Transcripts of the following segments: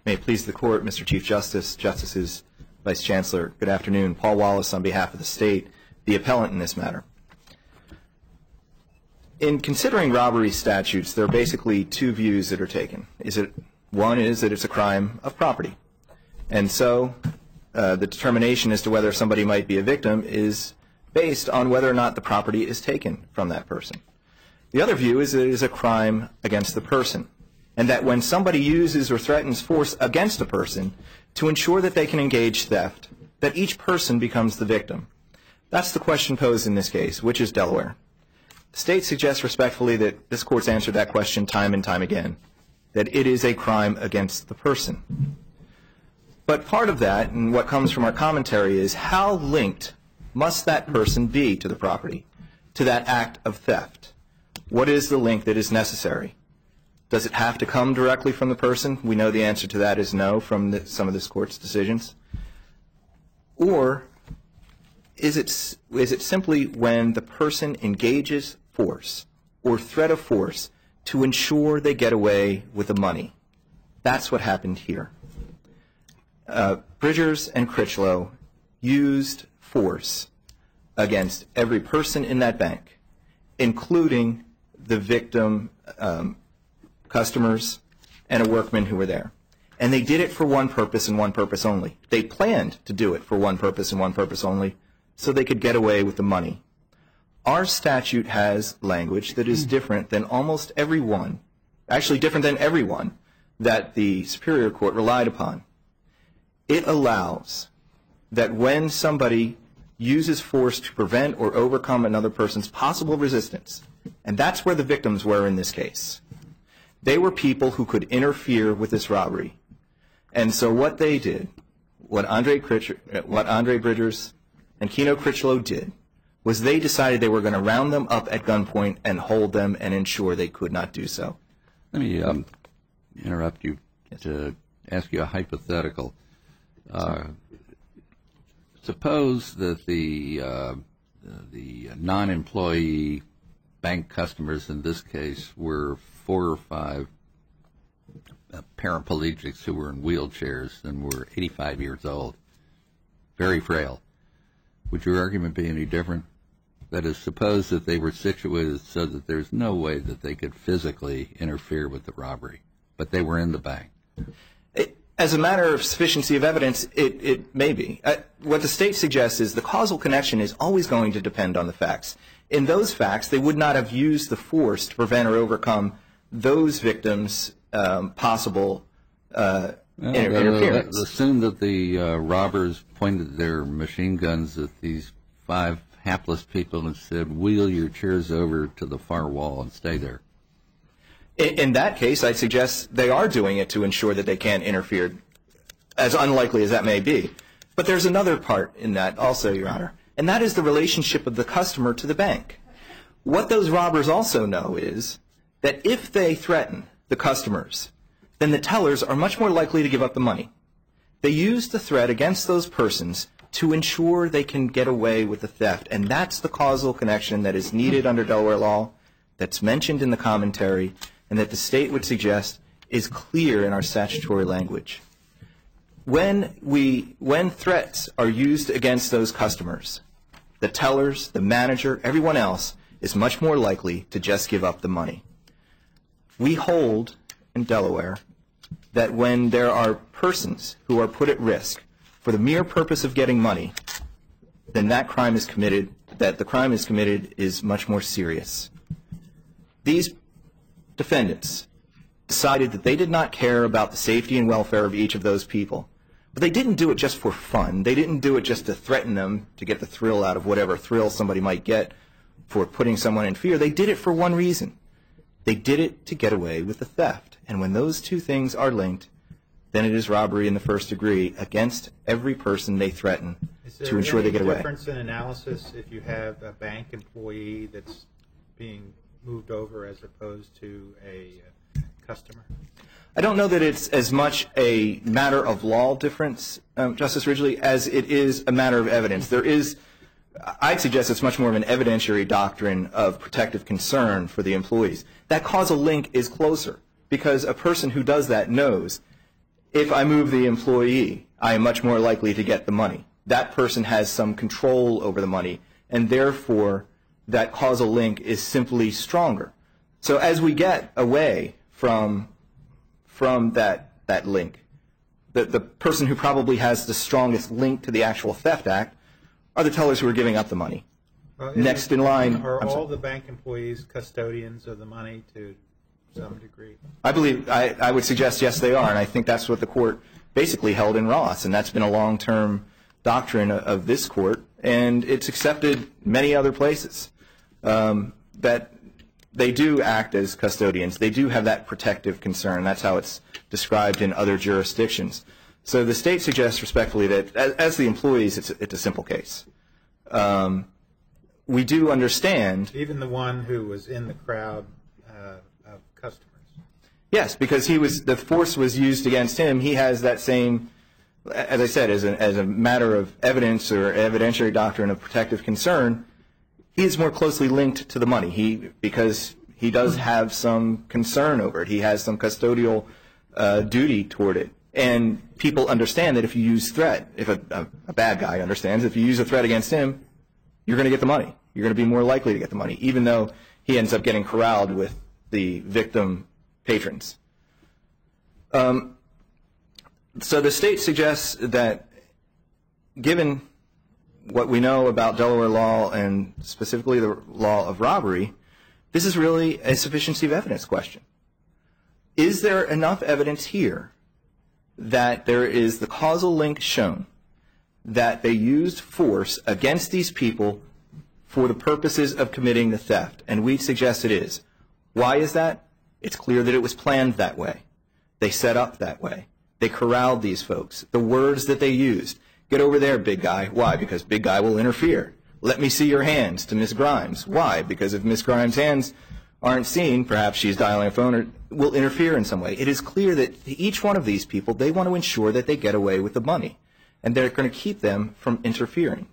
May it please the Court, Mr. Chief Justice, Justices, Vice Chancellor, good afternoon. Paul Wallace on behalf of the State, the appellant in this matter. In considering robbery statutes, there are basically two views that are taken. One is that it's a crime of property. And so the determination as to whether somebody might be a victim is based on whether or not the property is taken from that person. The other view is that it is a crime against the person, and that when somebody uses or threatens force against a person to ensure that they can engage theft, that each person becomes the victim. That's the question posed in this case, which is Delaware. The State suggests respectfully that this Court's answered that question time and time again, that it is a crime against the person. But part of that, and what comes from our commentary, is how linked must that person be to the property, to that act of theft? What is the link that is necessary? Does it have to come directly from the person? We know the answer to that is no from some of this Court's decisions. Or is it simply when the person engages force or threat of force to ensure they get away with the money? That's what happened here. Bridgers and Critchlow used force against every person in that bank, including the victim customers and a workman who were there. And they did it for one purpose and one purpose only. They planned to do it for one purpose and one purpose only, so they could get away with the money. Our statute has language that is different than almost everyone, actually different than everyone, that the Superior Court relied upon. It allows that when somebody uses force to prevent or overcome another person's possible resistance, and that's where the victims were in this case. They were people who could interfere with this robbery. And so what they did, what Andre Bridgers and Keno Critchlow did, was they decided they were going to round them up at gunpoint and hold them and ensure they could not do so. Let me interrupt you to ask you a hypothetical. Suppose that the non-employee bank customers in this case were 4 or 5 paraplegics who were in wheelchairs and were 85 years old, very frail. Would your argument be any different? That is, suppose that they were situated so that there's no way that they could physically interfere with the robbery, but they were in the bank. As a matter of sufficiency of evidence, it may be. What the State suggests is the causal connection is always going to depend on the facts. In those facts, they would not have used the force to prevent or overcome those victims' possible interference. Assume that the robbers pointed their machine guns at these 5 hapless people and said, "Wheel your chairs over to the far wall and stay there." In that case, I suggest they are doing it to ensure that they can't interfere, as unlikely as that may be. But there's another part in that also, Your Honor, and that is the relationship of the customer to the bank. What those robbers also know is that if they threaten the customers, then the tellers are much more likely to give up the money. They use the threat against those persons to ensure they can get away with the theft, and that's the causal connection that is needed under Delaware law, that's mentioned in the commentary, and that the State would suggest is clear in our statutory language. When threats are used against those customers, the tellers, the manager, everyone else is much more likely to just give up the money. We hold in Delaware that when there are persons who are put at risk for the mere purpose of getting money, then that crime is committed, that the crime is committed is much more serious. These defendants decided that they did not care about the safety and welfare of each of those people. But they didn't do it just for fun. They didn't do it just to threaten them, to get the thrill out of whatever thrill somebody might get for putting someone in fear. They did it for one reason. They did it to get away with the theft. And when those two things are linked, then it is robbery in the first degree against every person they threaten to ensure they get away. Is there any difference in analysis if you have a bank employee that's being moved over as opposed to a customer? I don't know that it's as much a matter of law difference, Justice Ridgely, as it is a matter of evidence. I'd suggest it's much more of an evidentiary doctrine of protective concern for the employees. That causal link is closer because a person who does that knows if I move the employee, I am much more likely to get the money. That person has some control over the money, and therefore that causal link is simply stronger. So as we get away from that link, the person who probably has the strongest link to the actual theft act are the tellers who are giving up the money. Next in line. Are all the bank employees custodians of the money to some degree? I believe, I would suggest yes they are, and I think that's what the court basically held in Ross, and that's been a long-term doctrine of this court, and it's accepted many other places, that they do act as custodians. They do have that protective concern. That's how it's described in other jurisdictions. So the state suggests respectfully that as the employees, it's a simple case. We do understand. Even the one who was in the crowd of customers. Yes, because the force was used against him. He has that same, as I said, as a matter of evidence or evidentiary doctrine of protective concern, he is more closely linked to the money. Because he does have some concern over it. He has some custodial duty toward it. And people understand that if you use threat, if a bad guy understands, if you use a threat against him, you're going to get the money. You're going to be more likely to get the money, even though he ends up getting corralled with the victim patrons. So the state suggests that given what we know about Delaware law and specifically the law of robbery, this is really a sufficiency of evidence question. Is there enough evidence here that there is the causal link shown that they used force against these people for the purposes of committing the theft? And we suggest it is. Why is that? It's clear that it was planned that way. They set up that way. They corralled these folks. The words that they used, get over there, big guy. Why? Because big guy will interfere. Let me see your hands to Miss Grimes. Why? Because if Miss Grimes' hands aren't seen, perhaps she's dialing a phone or will interfere in some way. It is clear that each one of these people, they want to ensure that they get away with the money. And they're going to keep them from interfering.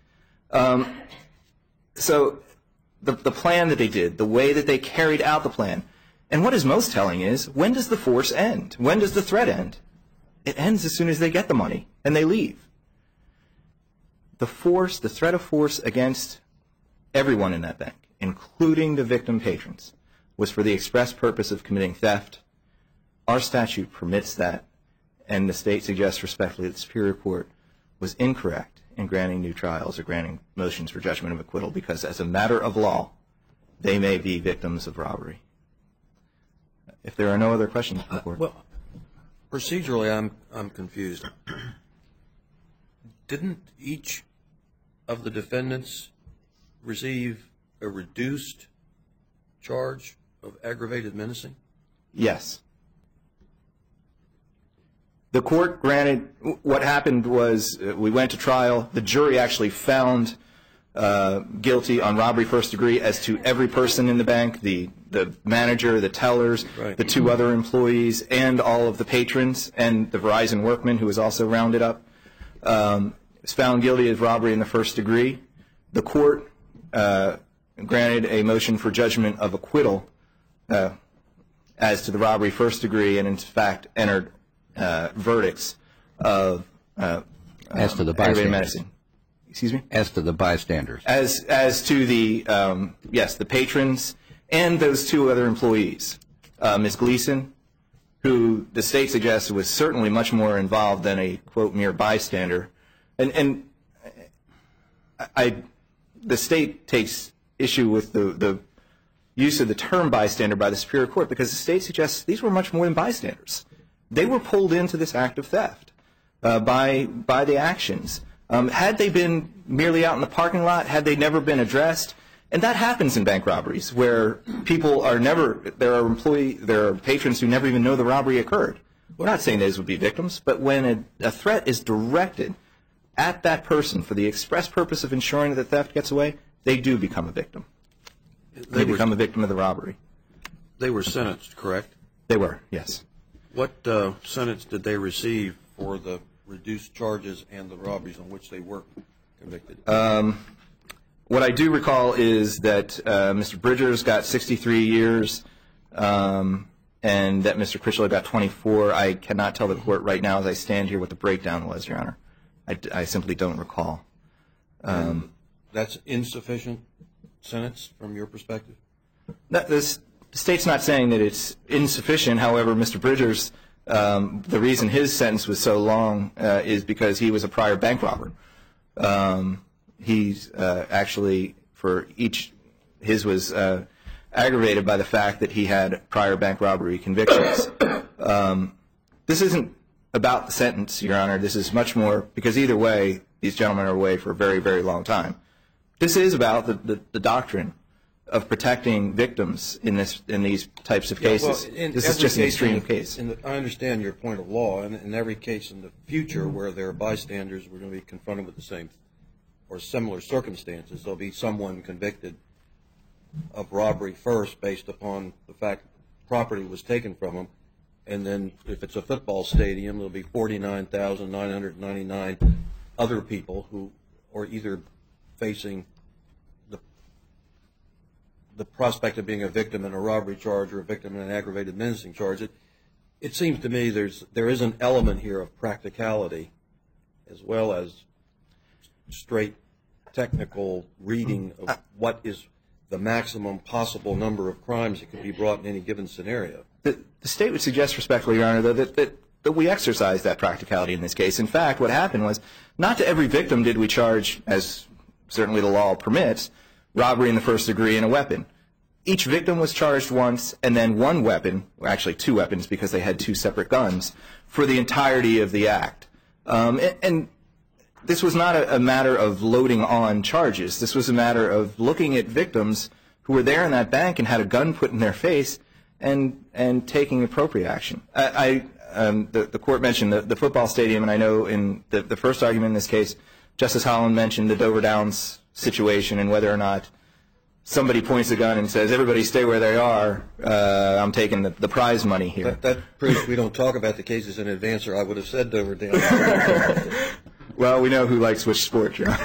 So the plan that they did, the way that they carried out the plan, and what is most telling is, when does the force end? When does the threat end? It ends as soon as they get the money and they leave. The force, the threat of force against everyone in that bank, including the victim patrons, was for the express purpose of committing theft. Our statute permits that, and the state suggests respectfully that the Superior Court was incorrect in granting new trials or granting motions for judgment of acquittal because as a matter of law, they may be victims of robbery. If there are no other questions, Court. Well, procedurally, I'm confused. Didn't each of the defendants receive a reduced charge of aggravated menacing? Yes. The court granted, what happened was we went to trial. The jury actually found guilty on robbery first degree as to every person in the bank, the manager, the tellers, right, the two other employees, and all of the patrons, and the Verizon workman who was also rounded up. Was found guilty of robbery in the first degree. The court granted a motion for judgment of acquittal as to the robbery first degree and in fact entered verdicts of as to the aggravated bystanders. menacing. Excuse me? As to the bystanders. As to the, yes, the patrons and those two other employees. Ms. Gleason, who the state suggests was certainly much more involved than a, quote, mere bystander. And the state takes issue with the use of the term bystander by the Superior Court because the state suggests these were much more than bystanders. They were pulled into this act of theft by the actions. Had they been merely out in the parking lot, had they never been addressed, and that happens in bank robberies where people are never, there are patrons who never even know the robbery occurred. We're not saying those would be victims, but when a threat is directed at that person for the express purpose of ensuring that the theft gets away, they do become a victim. They become a victim of the robbery. They were sentenced, correct? They were, yes. What sentence did they receive for the reduced charges and the robberies on which they were convicted? What I do recall is that Mr. Bridgers got 63 years, and and that Mr. Critchlow got 24. I cannot tell the court right now as I stand here what the breakdown was, Your Honor. I simply don't recall. That's insufficient sentence from your perspective? The state's not saying that it's insufficient. However, Mr. Bridgers, the reason his sentence was so long is because he was a prior bank robber. He's actually, for each, his was aggravated by the fact that he had prior bank robbery convictions. This isn't about the sentence, Your Honor. This is much more, because either way, these gentlemen are away for a very, very long time. This is about the doctrine of protecting victims in these types of cases. This is just an extreme case. I understand your point of law, and in every case in the future where there are bystanders, we're going to be confronted with the same or similar circumstances. There'll be someone convicted of robbery first based upon the fact property was taken from them, and then if it's a football stadium, there'll be 49,999 other people who are either facing the prospect of being a victim in a robbery charge or a victim in an aggravated menacing charge. It seems to me there is an element here of practicality as well as straight technical reading of what is the maximum possible number of crimes that could be brought in any given scenario. The state would suggest respectfully, Your Honor, that we exercise that practicality in this case. In fact, what happened was not to every victim did we charge, as certainly the law permits, robbery in the first degree and a weapon. Each victim was charged once, and then one weapon, or actually two weapons because they had two separate guns, for the entirety of the act. And this was not a matter of loading on charges. This was a matter of looking at victims who were there in that bank and had a gun put in their face and taking appropriate action. The court mentioned the football stadium, and I know in the first argument in this case, Justice Holland mentioned the Dover Downs situation and whether or not somebody points a gun and says, everybody stay where they are, I'm taking the prize money here. That proves we don't talk about the cases in advance, or I would have said Dover Downs. Well, we know who likes which sport, Your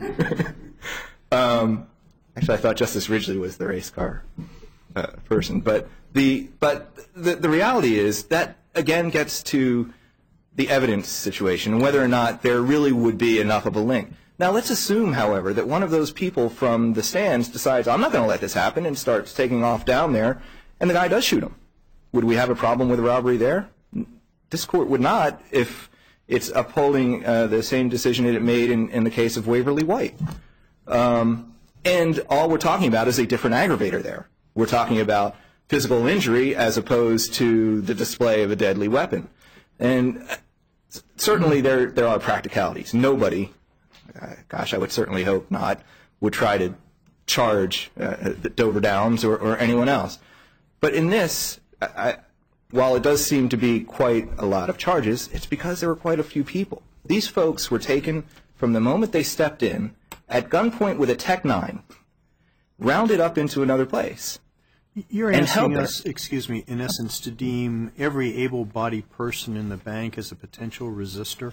Honor. Actually, I thought Justice Ridgely was the race car person. But the reality is that, again, gets to the evidence situation and whether or not there really would be enough of a link. Now, let's assume, however, that one of those people from the stands decides, I'm not going to let this happen, and starts taking off down there, and the guy does shoot him. Would we have a problem with robbery there? This court would not if it's upholding the same decision that it made in the case of Waverly White. And all we're talking about is a different aggravator there. We're talking about physical injury as opposed to the display of a deadly weapon. And certainly there are practicalities. Nobody, gosh, I would certainly hope not, would try to charge the Dover Downs or anyone else. But in this, while it does seem to be quite a lot of charges, it's because there were quite a few people. These folks were taken from the moment they stepped in at gunpoint with a Tech-9, rounded up into another place. You're asking us, excuse me, in essence, to deem every able-bodied person in the bank as a potential resistor?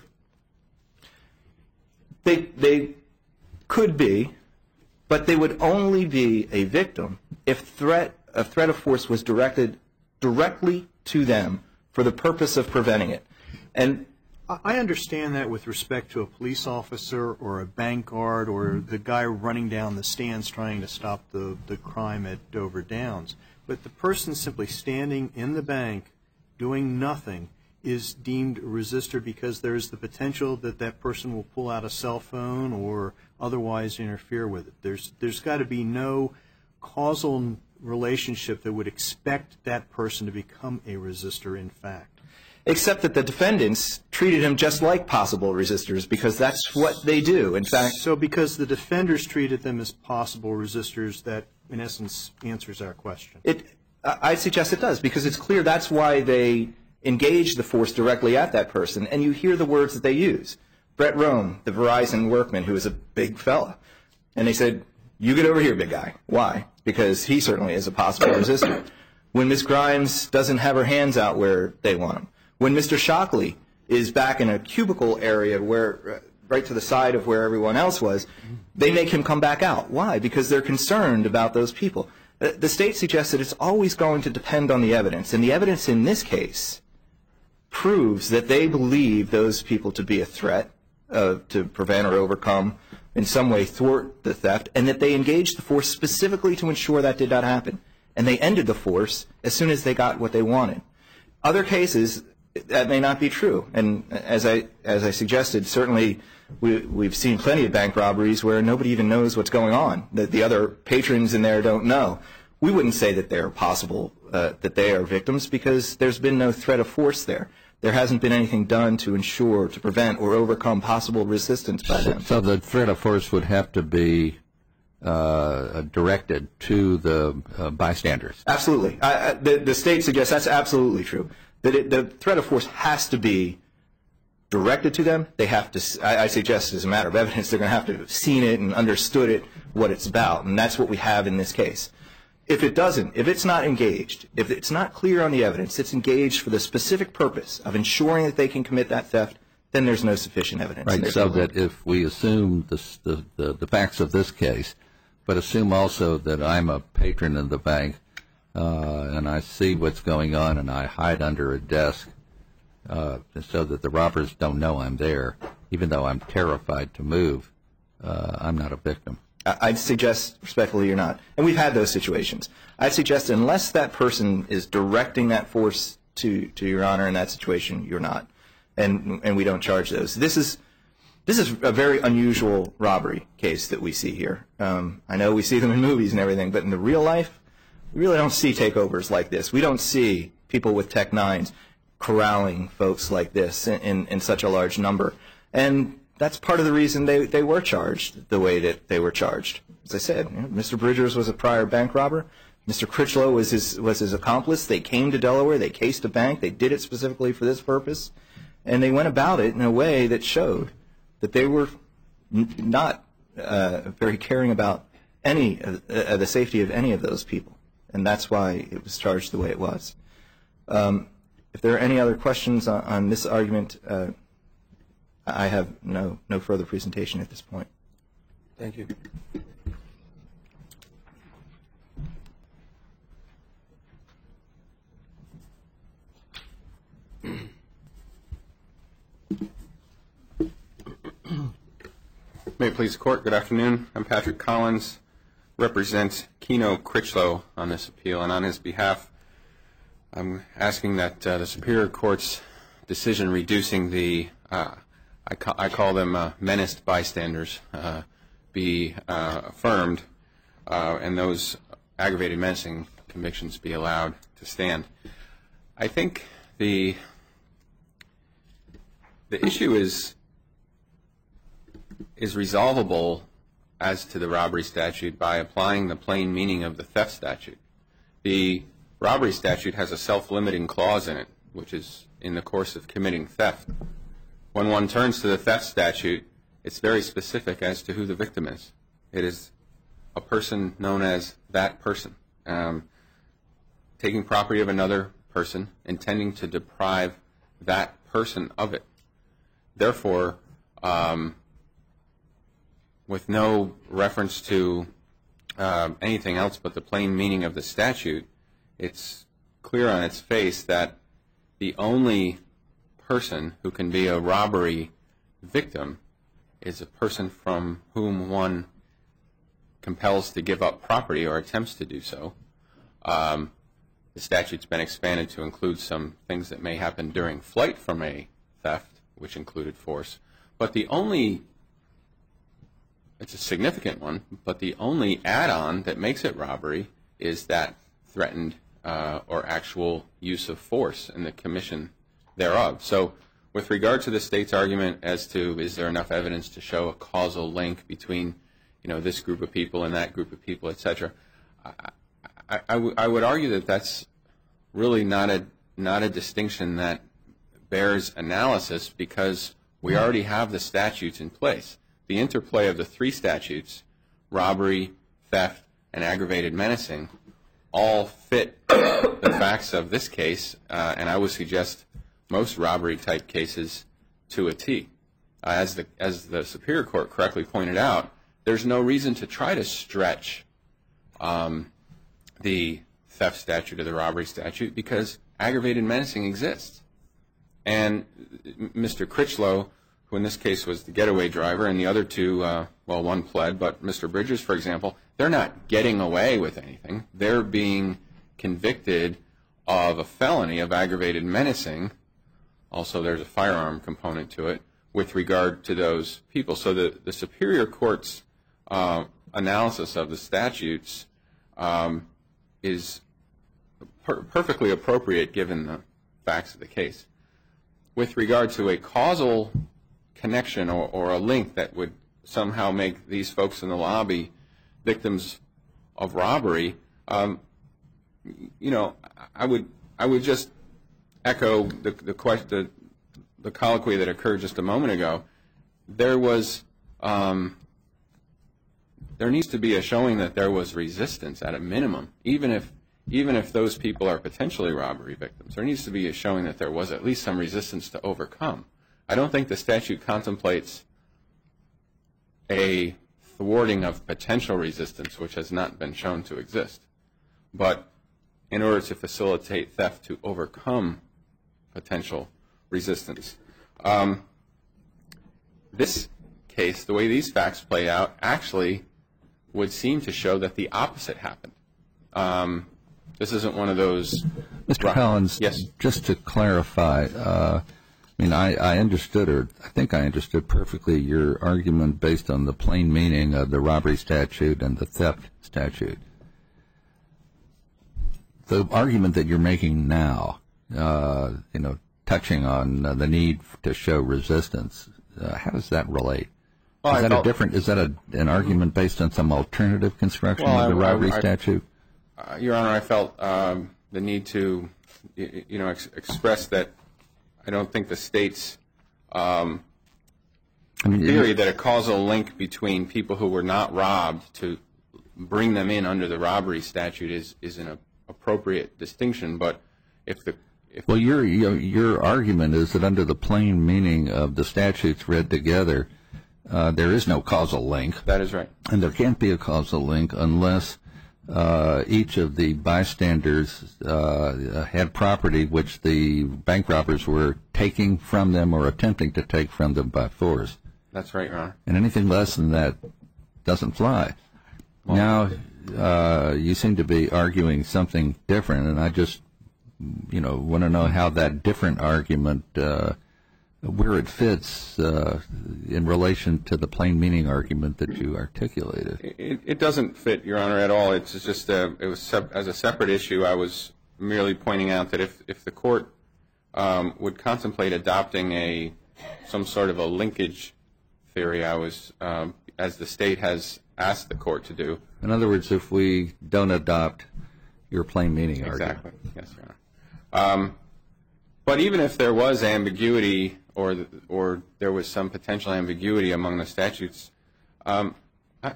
They could be, but they would only be a victim if a threat of force was directed directly to them for the purpose of preventing it. And I understand that with respect to a police officer or a bank guard or the guy running down the stands trying to stop the crime at Dover Downs. But the person simply standing in the bank doing nothing is deemed a resistor because there's the potential that that person will pull out a cell phone or otherwise interfere with it. There's got to be no causal relationship that would expect that person to become a resistor in fact. Except that the defendants treated him just like possible resistors because that's what they do. In fact, so because the defenders treated them as possible resistors, that in essence answers our question. I suggest it does because it's clear that's why they engage the force directly at that person, and you hear the words that they use. Brett Rome, the Verizon workman, who is a big fella, and they said, "You get over here, big guy." Why? Because he certainly is a possible resistor. When Ms. Grimes doesn't have her hands out where they want them. When Mr. Shockley is back in a cubicle area where, right to the side of where everyone else was, they make him come back out. Why? Because they're concerned about those people. The state suggests that it's always going to depend on the evidence, and the evidence in this case proves that they believe those people to be a threat, to prevent or overcome, in some way thwart the theft, and that they engaged the force specifically to ensure that did not happen. And they ended the force as soon as they got what they wanted. Other cases, that may not be true. And as I suggested, certainly we've seen plenty of bank robberies where nobody even knows what's going on, that the other patrons in there don't know. We wouldn't say that they're possible, that they are victims, because there's been no threat of force there. There hasn't been anything done to ensure, to prevent, or overcome possible resistance by them. So the threat of force would have to be directed to the bystanders. Absolutely. The state suggests that's absolutely true. That the threat of force has to be directed to them. They have to. I suggest, as a matter of evidence, they're going to have to have seen it and understood it, what it's about, and that's what we have in this case. If it doesn't, if it's not engaged, if it's not clear on the evidence, it's engaged for the specific purpose of ensuring that they can commit that theft, then there's no sufficient evidence. Right. So that if we assume the facts of this case, but assume also that I'm a patron of the bank, and I see what's going on, and I hide under a desk so that the robbers don't know I'm there, even though I'm terrified to move, I'm not a victim. I'd suggest, respectfully, you're not. And we've had those situations. I'd suggest unless that person is directing that force to Your Honor in that situation, you're not. And we don't charge those. This is a very unusual robbery case that we see here. I know we see them in movies and everything, but in the real life, we really don't see takeovers like this. We don't see people with Tech 9s corralling folks like this in such a large number. And that's part of the reason they were charged the way that they were charged. As I said, Mr. Bridgers was a prior bank robber. Mr. Critchlow was his accomplice. They came to Delaware. They cased a bank. They did it specifically for this purpose. And they went about it in a way that showed that they were not very caring about any the safety of any of those people. And that's why it was charged the way it was. If there are any other questions on this argument, I have no further presentation at this point. Thank you. May it please the Court, good afternoon. I'm Patrick Collins, represent Keno Critchlow on this appeal, and on his behalf, I'm asking that the Superior Court's decision reducing the I call them menaced bystanders, be affirmed, and those aggravated menacing convictions be allowed to stand. I think the issue is resolvable as to the robbery statute by applying the plain meaning of the theft statute. The robbery statute has a self-limiting clause in it, which is in the course of committing theft. When one turns to the theft statute, it's very specific as to who the victim is. It is a person known as that person, taking property of another person, intending to deprive that person of it. Therefore, with no reference to anything else but the plain meaning of the statute, it's clear on its face that the only person who can be a robbery victim is a person from whom one compels to give up property or attempts to do so. The statute's been expanded to include some things that may happen during flight from a theft, which included force. But it's a significant one, but the only add-on that makes it robbery is that threatened or actual use of force in the commission thereof. So with regard to the state's argument as to is there enough evidence to show a causal link between this group of people and that group of people, et cetera, I would argue that that's really not a distinction that bears analysis, because we already have the statutes in place. The interplay of the three statutes, robbery, theft, and aggravated menacing, all fit the facts of this case, and I would suggest most robbery-type cases to a T. As the Superior Court correctly pointed out, there's no reason to try to stretch the theft statute or the robbery statute because aggravated menacing exists. And Mr. Critchlow, who in this case was the getaway driver, and the other two, well, one pled, but Mr. Bridges, for example, they're not getting away with anything. They're being convicted of a felony of aggravated menacing. Also, there's a firearm component to it with regard to those people. So the Superior Court's analysis of the statutes is perfectly appropriate given the facts of the case. With regard to a causal connection or a link that would somehow make these folks in the lobby victims of robbery, you know, I would just echo the colloquy that occurred just a moment ago. There needs to be a showing that there was resistance at a minimum, even if those people are potentially robbery victims. There needs to be a showing that there was at least some resistance to overcome. I don't think the statute contemplates a thwarting of potential resistance, which has not been shown to exist. But in order to facilitate theft to overcome potential resistance. This case, the way these facts play out, actually would seem to show that the opposite happened. This isn't one of those... Mr. Collins, yes. Just to clarify, I understood, or I think I understood perfectly your argument based on the plain meaning of the robbery statute and the theft statute. The argument that you're making now, touching on the need to show resistance, how does that relate? Well, Is that an argument based on some alternative construction of the robbery statute? Your Honor, I felt the need to, express that I don't think the state's theory that a causal link between people who were not robbed to bring them in under the robbery statute is an appropriate distinction. But your argument is that under the plain meaning of the statutes read together, there is no causal link. That is right. And there can't be a causal link unless each of the bystanders had property which the bank robbers were taking from them or attempting to take from them by force. That's right, Your Honor. And anything less than that doesn't fly. Now, you seem to be arguing something different, and I just, want to know how that different argument, where it fits in relation to the plain meaning argument that you articulated. It doesn't fit, Your Honor, at all. It's just as a separate issue. I was merely pointing out that if the court would contemplate adopting some sort of a linkage theory, I was, as the state has asked the court to do. In other words, if we don't adopt your plain meaning argument. Exactly. Yes, Your Honor. But even if there was ambiguity or there was some potential ambiguity among the statutes, the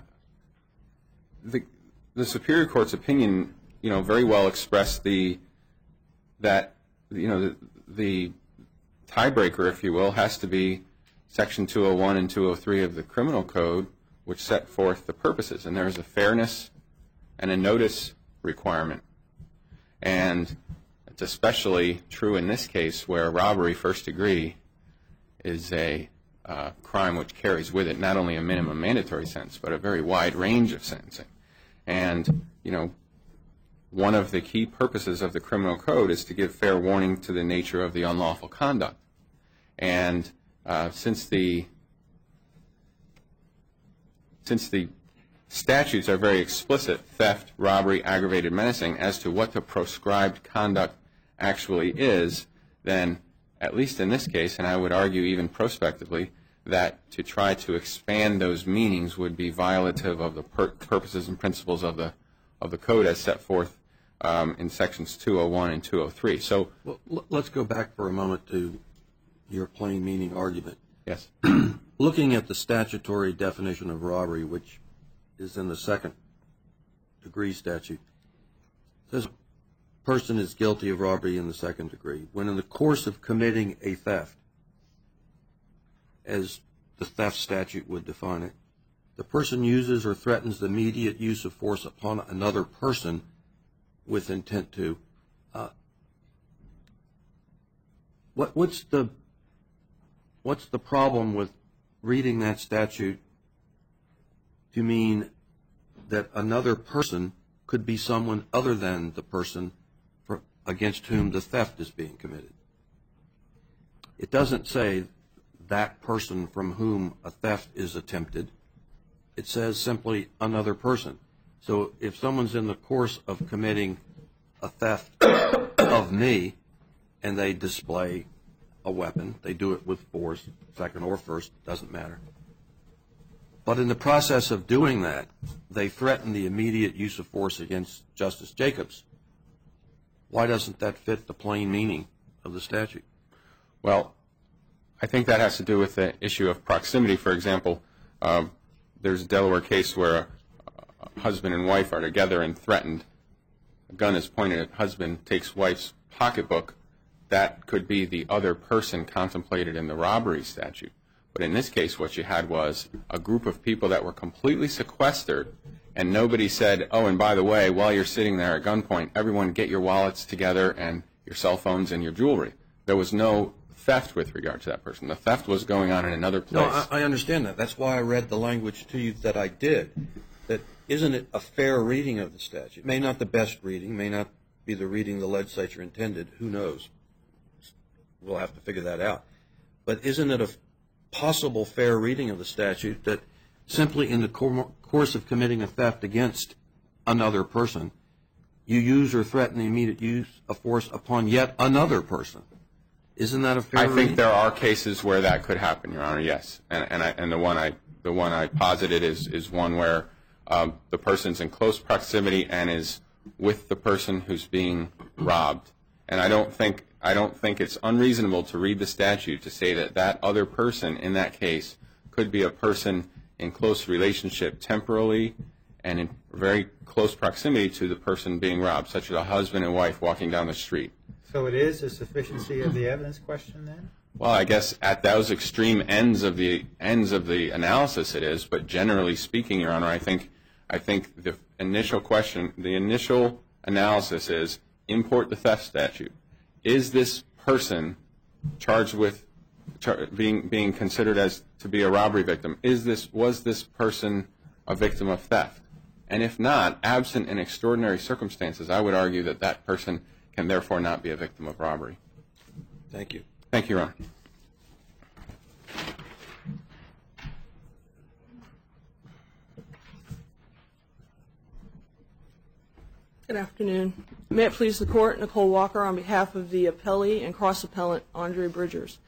Superior Court's opinion, very well expressed the tiebreaker, if you will, has to be Section 201 and 203 of the Criminal Code, which set forth the purposes. And there is a fairness and a notice requirement. And it's especially true in this case where robbery first degree is a crime which carries with it not only a minimum mandatory sentence, but a very wide range of sentencing. And, one of the key purposes of the Criminal Code is to give fair warning to the nature of the unlawful conduct. And since the statutes are very explicit, theft, robbery, aggravated menacing, as to what the proscribed conduct actually is, then at least in this case, and I would argue even prospectively, that to try to expand those meanings would be violative of the purposes and principles of the code as set forth in Sections 201 and 203. So let's go back for a moment to your plain meaning argument. Yes. Looking at the statutory definition of robbery, which is in the second degree statute, it says a person is guilty of robbery in the second degree when in the course of committing a theft, as the theft statute would define it, the person uses or threatens the immediate use of force upon another person with intent to. What's the problem with reading that statute to mean that another person could be someone other than the person against whom the theft is being committed? It doesn't say that person from whom a theft is attempted. It says simply another person. So if someone's in the course of committing a theft of me and they display a weapon, they do it with force, second or first, doesn't matter. But in the process of doing that, they threaten the immediate use of force against Justice Jacobs. Why doesn't that fit the plain meaning of the statute? Well, I think that has to do with the issue of proximity. For example, there's a Delaware case where a husband and wife are together and threatened. A gun is pointed at husband, takes wife's pocketbook. That could be the other person contemplated in the robbery statute. But in this case, what you had was a group of people that were completely sequestered, and nobody said, oh, and by the way, while you're sitting there at gunpoint, everyone get your wallets together and your cell phones and your jewelry. There was no theft with regard to that person. The theft was going on in another place. No, I understand that. That's why I read the language to you that I did. That isn't it a fair reading of the statute? May not the best reading, may not be the reading the legislature intended. Who knows? We'll have to figure that out. But isn't it a possible fair reading of the statute that simply in the course of committing a theft against another person, you use or threaten the immediate use of force upon yet another person? Isn't that a fair reading? I think there are cases where that could happen, Your Honor, yes. And the one I posited is one where the person's in close proximity and is with the person who's being robbed. And I don't think it's unreasonable to read the statute to say that that other person in that case could be a person in close relationship temporally and in very close proximity to the person being robbed, such as a husband and wife walking down the street. So it is a sufficiency of the evidence question then? Well, I guess at those extreme ends of the analysis it is, but generally speaking, Your Honor, I think the initial question, the initial analysis is import the theft statute. Is this person charged with being considered as to be a robbery victim? Was this person a victim of theft? And if not, absent in extraordinary circumstances, I would argue that that person can therefore not be a victim of robbery. Thank you. Thank you, Your Honor. Good afternoon. May it please the Court, Nicole Walker on behalf of the appellee and cross-appellant Andre Bridgers.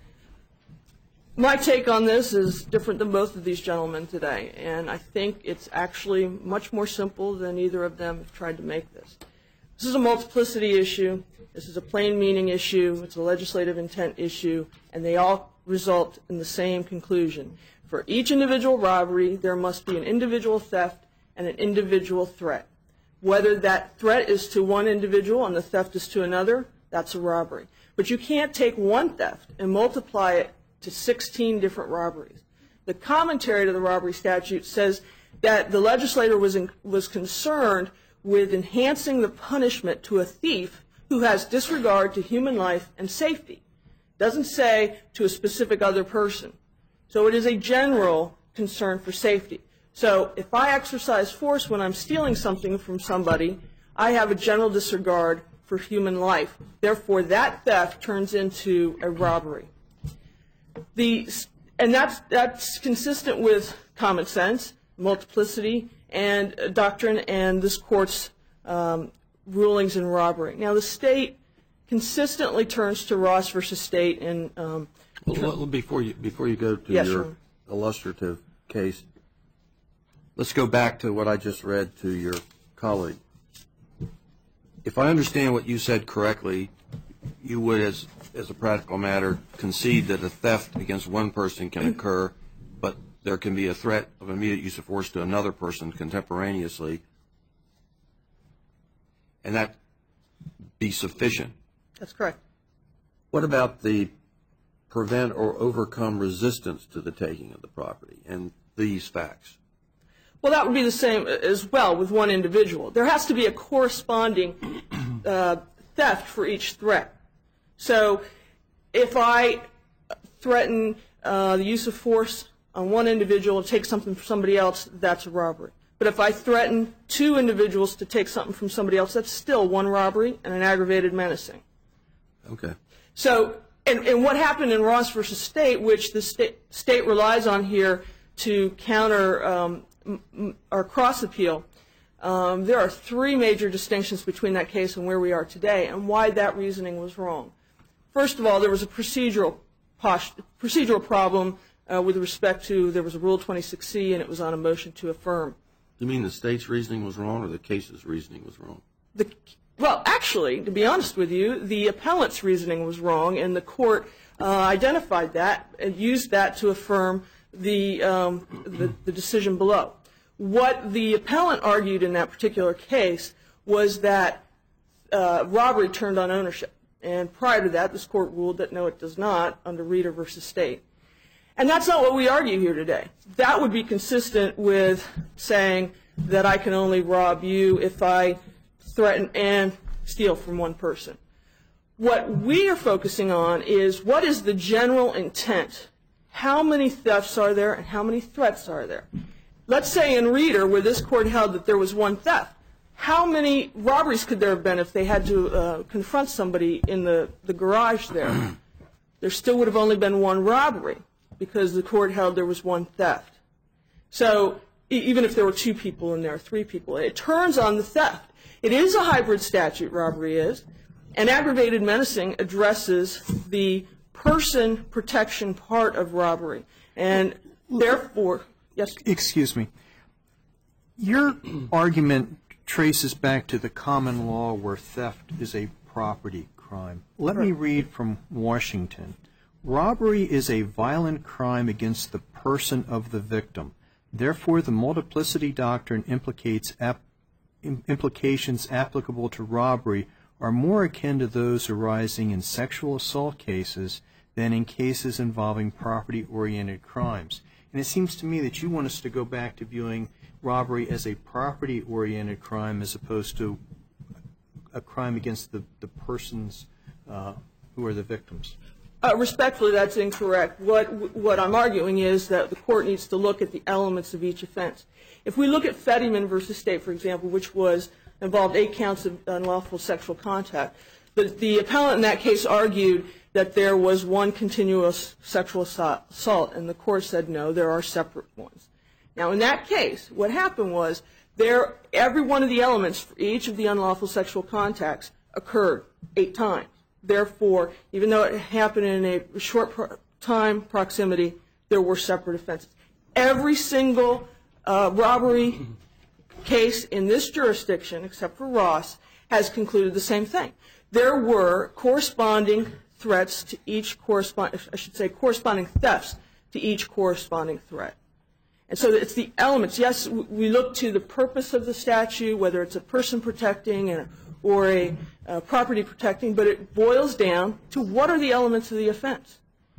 My take on this is different than both of these gentlemen today, and I think it's actually much more simple than either of them have tried to make this. This is a multiplicity issue. This is a plain meaning issue. It's a legislative intent issue, and they all result in the same conclusion. For each individual robbery, there must be an individual theft and an individual threat. Whether that threat is to one individual and the theft is to another, that's a robbery. But you can't take one theft and multiply it to 16 different robberies. The commentary to the robbery statute says that the legislator was concerned with enhancing the punishment to a thief who has disregard to human life and safety. It doesn't say to a specific other person. So it is a general concern for safety. So if I exercise force when I'm stealing something from somebody, I have a general disregard for human life. Therefore, that theft turns into a robbery. And that's consistent with common sense, multiplicity, and doctrine, and this Court's rulings in robbery. Now, the state consistently turns to Ross versus State. And well, before you go to your illustrative case, let's go back to what I just read to your colleague. If I understand what you said correctly, you would, as a practical matter, concede that a theft against one person can occur, but there can be a threat of immediate use of force to another person contemporaneously, and that be sufficient. That's correct. What about the prevent or overcome resistance to the taking of the property and these facts? Well, that would be the same as well with one individual. There has to be a corresponding theft for each threat. So if I threaten the use of force on one individual to take something from somebody else, that's a robbery. But if I threaten two individuals to take something from somebody else, that's still one robbery and an aggravated menacing. Okay. So, and what happened in Ross versus State, which the state relies on here to counter our cross appeal, there are three major distinctions between that case and where we are today, and why that reasoning was wrong. First of all, there was a procedural problem with respect to, there was a Rule 26C, and it was on a motion to affirm. You mean the state's reasoning was wrong or the case's reasoning was wrong? Well, actually, to be honest with you, the appellant's reasoning was wrong, and the court identified that and used that to affirm the decision below. What the appellant argued in that particular case was that robbery turned on ownership. And prior to that, this court ruled that no, it does not, under Reeder versus State. And that's not what we argue here today. That would be consistent with saying that I can only rob you if I threaten and steal from one person. What we are focusing on is what is the general intent? How many thefts are there and how many threats are there? Let's say in Reeder, where this court held that there was one theft, how many robberies could there have been if they had to confront somebody in the garage there? There still would have only been one robbery because the court held there was one theft. So even if there were two people in there, three people, it turns on the theft. It is a hybrid statute, robbery is, and aggravated menacing addresses the person protection part of robbery. And therefore, yes? Excuse me. Your argument traces back to the common law where theft is a property crime. Let me read from Washington. Robbery is a violent crime against the person of the victim. Therefore, the multiplicity doctrine implications applicable to robbery are more akin to those arising in sexual assault cases than in cases involving property-oriented crimes. And it seems to me that you want us to go back to viewing robbery as a property-oriented crime as opposed to a crime against the persons who are the victims. Respectfully, that's incorrect. What I'm arguing is that the court needs to look at the elements of each offense. If we look at Fettyman versus State, for example, which involved 8 counts of unlawful sexual contact, the appellant in that case argued that there was one continuous sexual assault, and the court said no, there are separate ones. Now, in that case, what happened was every one of the elements for each of the unlawful sexual contacts occurred 8 times. Therefore, even though it happened in a short time proximity, there were separate offenses. Every single robbery case in this jurisdiction, except for Ross, has concluded the same thing. There were corresponding threats to each corresponding thefts to each corresponding threat. And so it's the elements. Yes, we look to the purpose of the statute, whether it's a person protecting or a property protecting, but it boils down to what are the elements of the offense.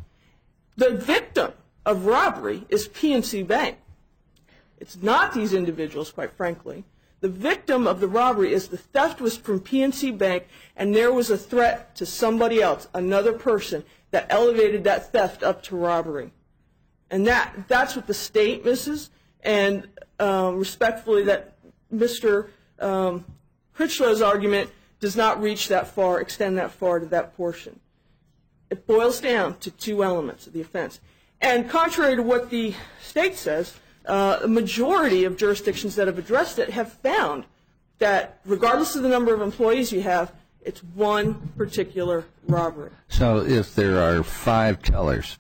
The victim of robbery is PNC Bank. It's not these individuals, quite frankly. The victim of the robbery is the theft was from PNC Bank, and there was a threat to somebody else, another person, that elevated that theft up to robbery. And that's what the state misses, and respectfully, that Mr. Critchlow's argument does not reach that far, extend that far to that portion. It boils down to 2 elements of the offense. And contrary to what the state says, a majority of jurisdictions that have addressed it have found that regardless of the number of employees you have, it's one particular robbery. So if there are 5 tellers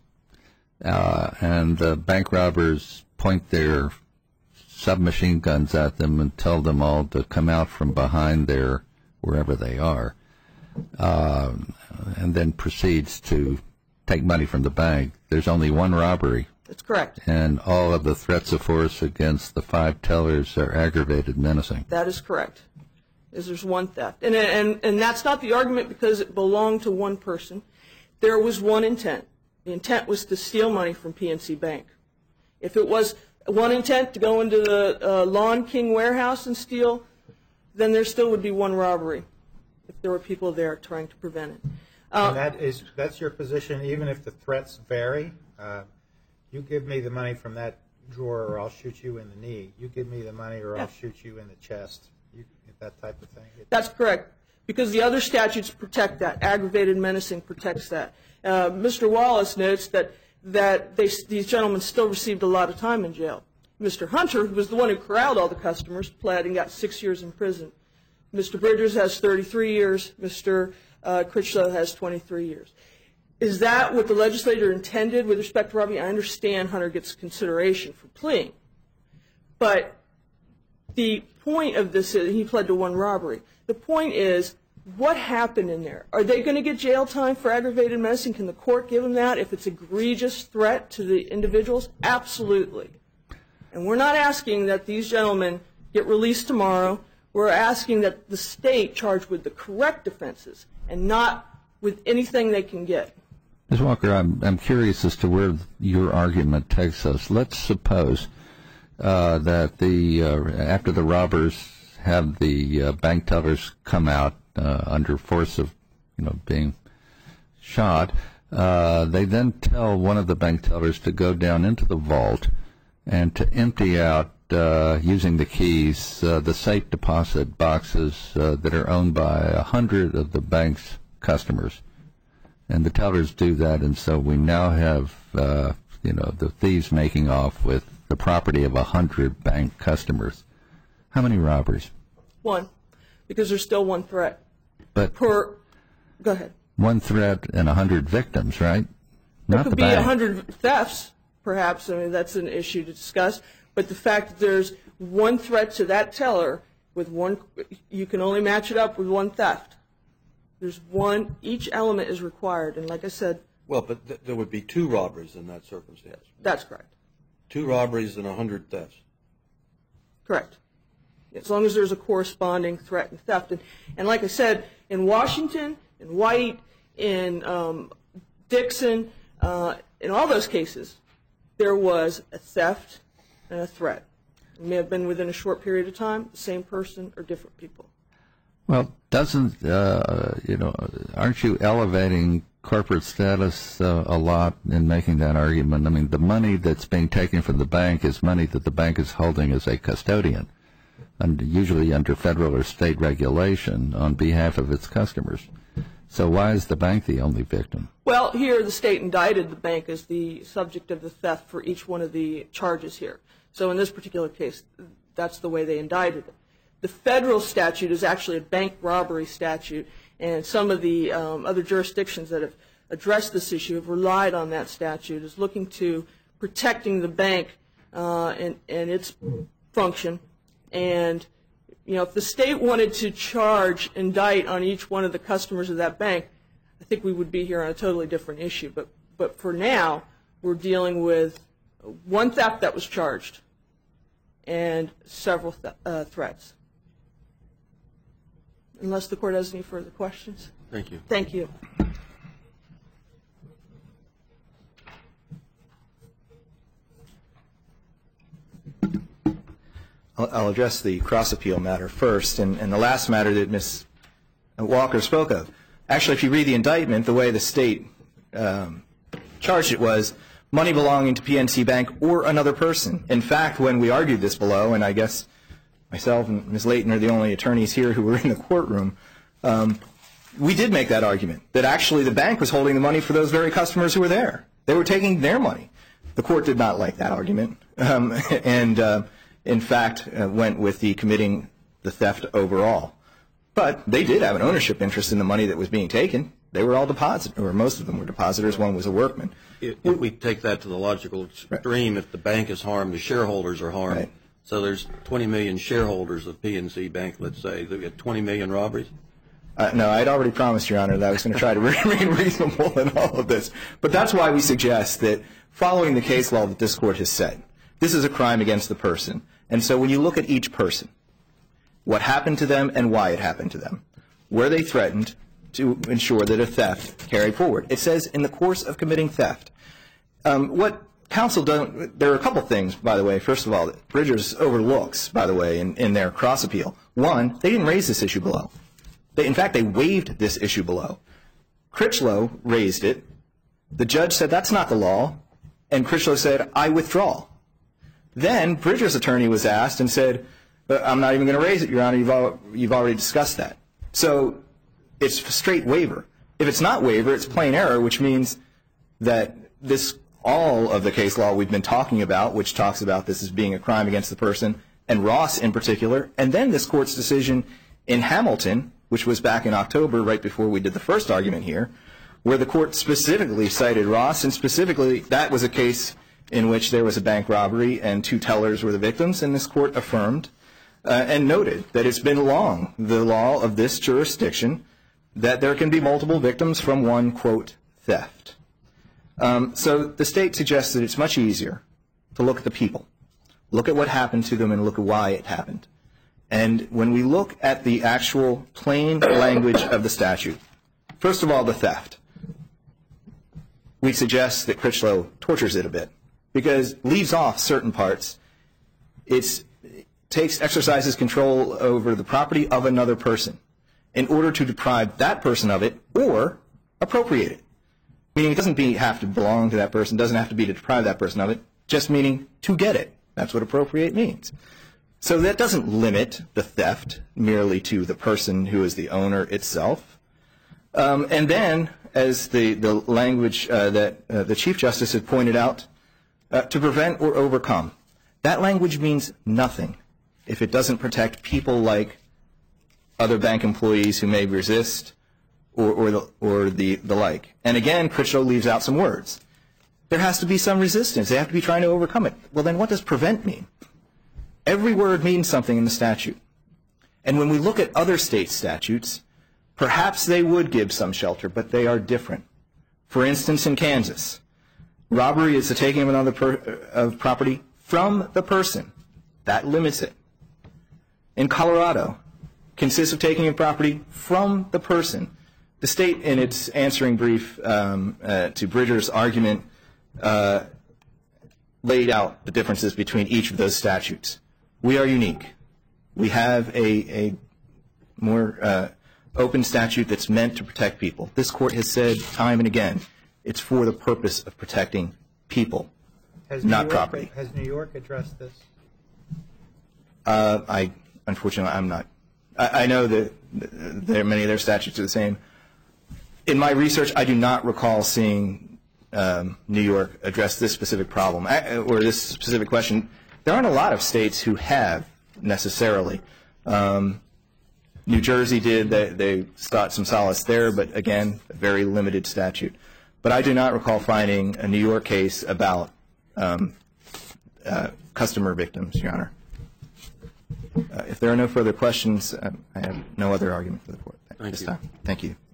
and the bank robbers point their submachine guns at them and tell them all to come out from behind their wherever they are, and then proceeds to take money from the bank, there's only one robbery. That's correct. And all of the threats of force against the 5 tellers are aggravated menacing. That is correct. There's one theft. And that's not the argument because it belonged to one person. There was one intent. The intent was to steal money from PNC Bank. If it was one intent to go into the Lawn King warehouse and steal, then there still would be one robbery if there were people there trying to prevent it. And that's your position, even if the threats vary? You give me the money from that drawer or I'll shoot you in the knee. You give me the money or I'll shoot you in the chest. That type of thing? That's correct, because the other statutes protect that. Aggravated menacing protects that. Mr. Wallace notes that these gentlemen still received a lot of time in jail. Mr. Hunter, who was the one who corralled all the customers, pled and got 6 years in prison. Mr. Bridgers has 33 years. Mr. Critchlow has 23 years. Is that what the legislator intended with respect to robbery? I understand Hunter gets consideration for pleading. But the point of this is he pled to one robbery. The point is, what happened in there? Are they going to get jail time for aggravated menacing? Can the court give them that if it's egregious threat to the individuals? Absolutely. And we're not asking that these gentlemen get released tomorrow. We're asking that the state charge with the correct offenses and not with anything they can get. Ms. Walker, I'm curious as to where your argument takes us. Let's suppose that after the robbers have the bank tellers come out under force of being shot, they then tell one of the bank tellers to go down into the vault and to empty out, using the keys, the safe deposit boxes that are owned by 100 of the bank's customers. And the tellers do that, and so we now have, the thieves making off with the property of 100 bank customers. How many robberies? One, because there's still one threat. But go ahead. One threat and 100 victims, right? There Not could the be bank. 100 thefts, perhaps. I mean, that's an issue to discuss. But the fact that there's one threat to that teller with one, you can only match it up with one theft. There's one, each element is required. And like I said. Well, but there would be 2 robberies in that circumstance. That's correct. 2 robberies and 100 thefts. Correct. As long as there's a corresponding threat and theft. And like I said, in Washington, in White, in Dixon, in all those cases, there was a theft and a threat. It may have been within a short period of time, the same person or different people. Well, doesn't, aren't you elevating corporate status a lot in making that argument? I mean, the money that's being taken from the bank is money that the bank is holding as a custodian, and usually under federal or state regulation on behalf of its customers. So why is the bank the only victim? Well, here the state indicted the bank as the subject of the theft for each one of the charges here. So in this particular case, that's the way they indicted it. The federal statute is actually a bank robbery statute, and some of the other jurisdictions that have addressed this issue have relied on that statute as looking to protecting the bank and its function. And, if the state wanted to indict on each one of the customers of that bank, I think we would be here on a totally different issue. But for now, we're dealing with one theft that was charged and several threats. Unless the court has any further questions. Thank you. Thank you. I'll address the cross-appeal matter first, and the last matter that Ms. Walker spoke of. Actually, if you read the indictment, the way the state charged it was money belonging to PNC Bank or another person. In fact, when we argued this below, and I guess myself and Ms. Layton are the only attorneys here who were in the courtroom, we did make that argument, that actually the bank was holding the money for those very customers who were there. They were taking their money. The court did not like that argument, and in fact went with the committing the theft overall. But they did have an ownership interest in the money that was being taken. They were all depositors, or most of them were depositors. One was a workman. If we take that to the logical extreme, if the bank is harmed, the shareholders are harmed. Right. So there's 20 million shareholders of PNC Bank, let's say. They've got 20 million robberies? No, I'd already promised, Your Honor, that I was going to try to remain reasonable in all of this. But that's why we suggest that following the case law that this court has said, this is a crime against the person. And so when you look at each person, what happened to them and why it happened to them, were they threatened to ensure that a theft carried forward? It says in the course of committing theft. What counsel don't, there are a couple things, by the way, first of all, that Bridgers overlooks, by the way, in their cross appeal. One, they didn't raise this issue below. In fact, they waived this issue below. Critchlow raised it. The judge said that's not the law, and Critchlow said, I withdraw. Then Bridgers' attorney was asked and said, I'm not even going to raise it, Your Honor, you've already discussed that. So it's a straight waiver. If it's not waiver, it's plain error, which means that all of the case law we've been talking about, which talks about this as being a crime against the person, and Ross in particular, and then this court's decision in Hamilton, which was back in October, right before we did the first argument here, where the court specifically cited Ross, and specifically that was a case in which there was a bank robbery and 2 tellers were the victims, and this court affirmed and noted that it's been long the law of this jurisdiction that there can be multiple victims from one, quote, theft. So the state suggests that it's much easier to look at the people, look at what happened to them, and look at why it happened. And when we look at the actual plain language of the statute, first of all, the theft, we suggest that Critchlow tortures it a bit because leaves off certain parts. It exercises control over the property of another person in order to deprive that person of it or appropriate it. Meaning it doesn't have to belong to that person, doesn't have to be to deprive that person of it, just meaning to get it. That's what appropriate means. So that doesn't limit the theft merely to the person who is the owner itself. And then, as the language that the Chief Justice had pointed out, to prevent or overcome. That language means nothing if it doesn't protect people like other bank employees who may resist or the like. And again, Critchlow leaves out some words. There has to be some resistance. They have to be trying to overcome it. Well, then what does prevent mean? Every word means something in the statute. And when we look at other state statutes, perhaps they would give some shelter, but they are different. For instance, in Kansas, robbery is the taking of another property from the person. That limits it. In Colorado, consists of taking of property from the person. The state, in its answering brief to Bridger's argument, laid out the differences between each of those statutes. We are unique. We have a more open statute that's meant to protect people. This court has said time and again, it's for the purpose of protecting people, not property. Has New York addressed this? Unfortunately, I'm not. I know that many of their statutes are the same. In my research, I do not recall seeing New York address this specific problem or this specific question. There aren't a lot of states who have necessarily. New Jersey did. They sought some solace there, but again, a very limited statute. But I do not recall finding a New York case about customer victims, Your Honor. If there are no further questions, I have no other argument for the court at this time. Thank you.